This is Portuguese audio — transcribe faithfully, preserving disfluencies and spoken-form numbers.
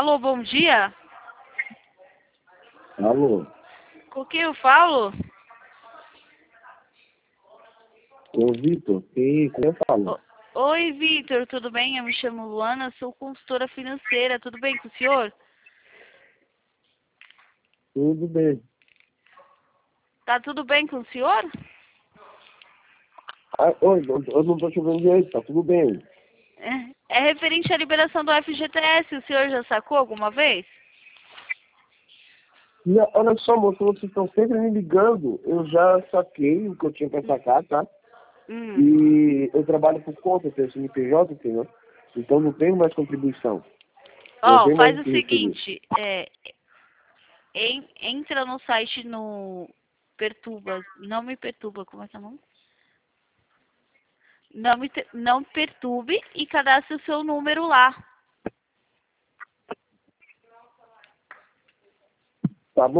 Alô, bom dia. Alô, Com quem eu falo? ô Vitor, e como eu falo? O- Oi, Vitor, tudo bem? Eu me chamo Luana, sou consultora financeira. Tudo bem com o senhor? Tudo bem. Tá tudo bem com o senhor? Ah, oi, eu eu não estou te ouvindo direito, tá tudo bem. É, é referente à liberação do F G T S. O senhor já sacou alguma vez? E, olha só, moço, vocês estão sempre me ligando. Eu já saquei o que eu tinha para sacar, tá? Hum. E eu trabalho por conta, tenho C N P J, entendeu? Então não tenho mais contribuição. Não Ó, tenho mais faz o o que receber. seguinte, é, en- entra no site no Perturba, não me perturba, como é que é o nome? Não me, te- não perturbe e cadastre o seu número lá.